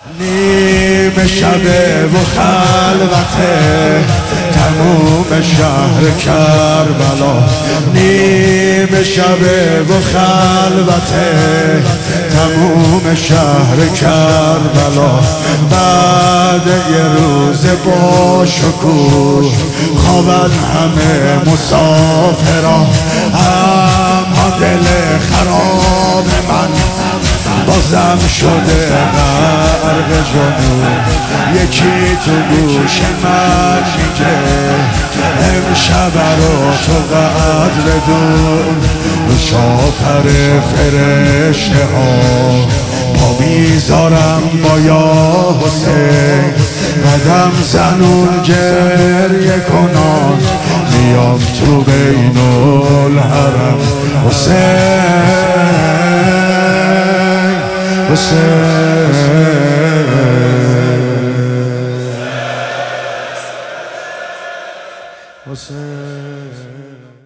نیمه شبه و خلوته تموم شهر کربلا، نیمه شبه و خلوته تموم شهر کربلا. بعد یه روز با شکوه خوابن همه مسافران، اما دل خراب من بازم شده غرق جنون. یکی تو گوش من میگه امشب رو تو قدر بدون، شاپر فرشته ها پا میذارم با یا حسین، قدم زنون گریه کنان میام تو بین الحرم. حسین حسین